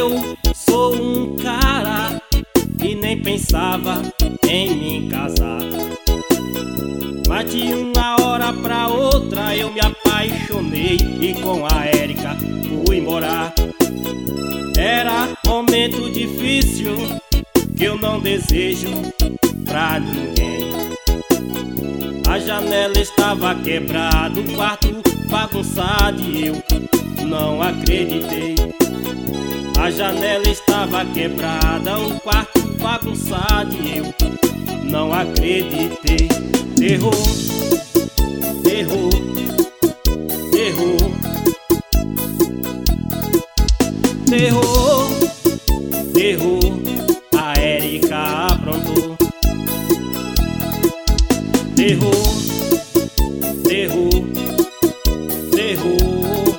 Eu sou um cara que nem pensava em me casar, mas de uma hora pra outra eu me apaixonei e com a Érica fui morar. Era momento difícil que eu não desejo pra ninguém. A janela estava quebrada, o quarto bagunçado e eu não acreditei. A janela estava quebrada, o quarto bagunçado e eu não acreditei. Terror, terror, terror, terror, terror, a Érica aprontou. Terror, terror, terror,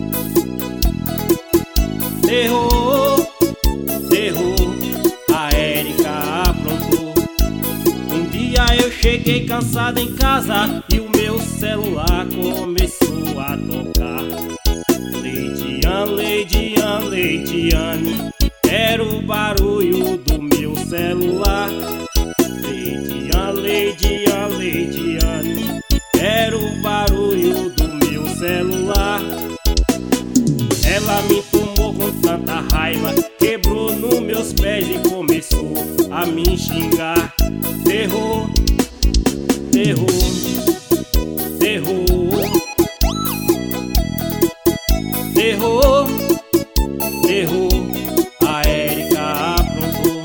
terror, terror, a Érica aprontou. Um dia eu cheguei cansado em casa e o meu celular começou a tocar. Leidiane, Leidiane, Leidiane, era o barulho do meu celular. Leidiane, Leidiane, Leidiane, era o barulho do meu celular. Ela me tomou com tanta raiva, quebrou nos meus pés e começou a me xingar. Terror, terror, terror, terror, terror, a Érica aprontou.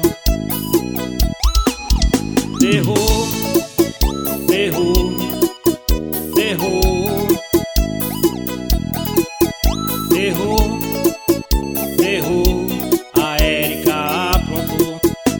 Terror, terror, terror, terror, terror, a Érica aprontou.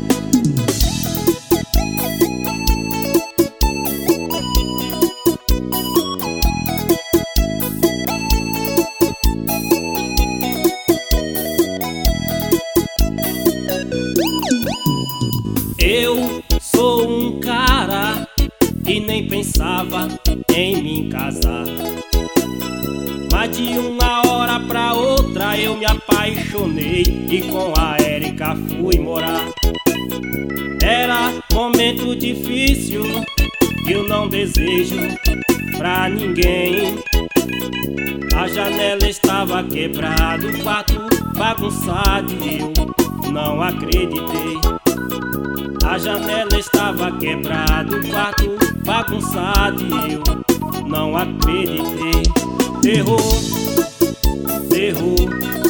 Eu sou um cara que nem pensava em me casar, mas de uma hora pra outra eu me apaixonei e com a Érica fui morar. Era momento difícil que eu não desejo pra ninguém. A janela estava quebrada, o quarto bagunçado e eu não acreditei. A janela estava quebrada, o quarto bagunçado e eu não acreditei. Terror, terror,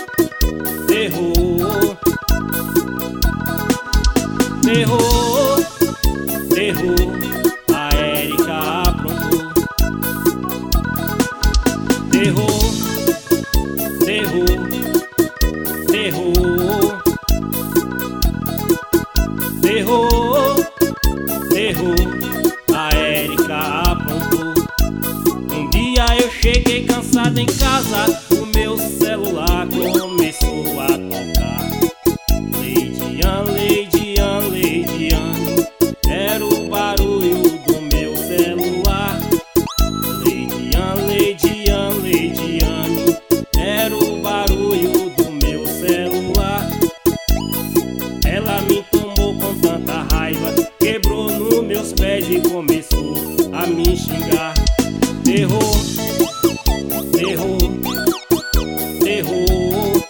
terror, terror, terror, a Érica aprontou. Terror, terror, terror, terror, terror, a Érica aprontou. Um dia eu cheguei cansado em casa, o meu celular começou a tocar. Leidiane, Leidiane, Leidiane, era o barulho do meu celular. Leidiane, Leidiane, Leidiane, era o barulho do meu celular. Ela me tomou com tanta raiva, quebrou nos meus pés e começou a me xingar. Terror, terror, terror,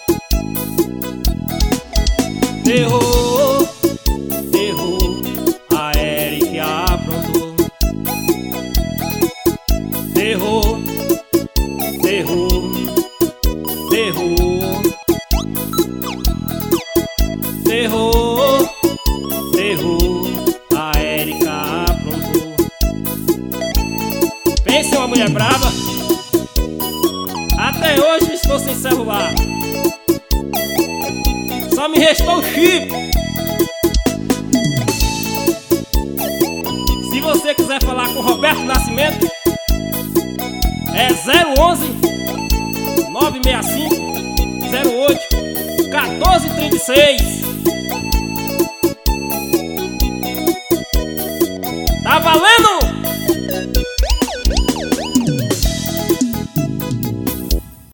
terror, terror, a Érica aprontou. Terror, terror, terror, terror, terror, a Érica aprontou. Pense uma mulher brava. Até hoje estou sem celular, só me restou o chip. Se você quiser falar com Roberto Nascimento, é 011 965 08 1436. Tá valendo?